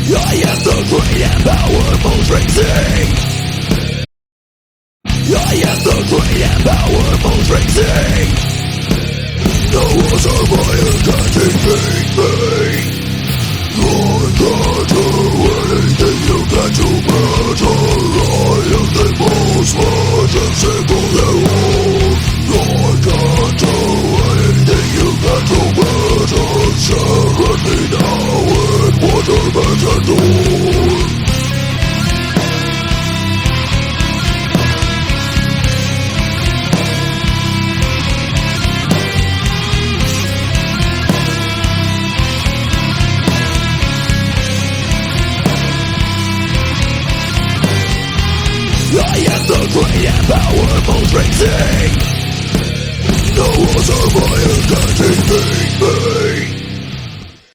I am the great and powerful Trixie. I am the great and powerful Trixie. No walls are mine that defeat me. I can't do anything you can to matter. I am the most majestic of them all. I can't do anything you can to matter. Stare me now and wonderment adore. I am the great and powerful Trixie. No walls are mine that defeat me.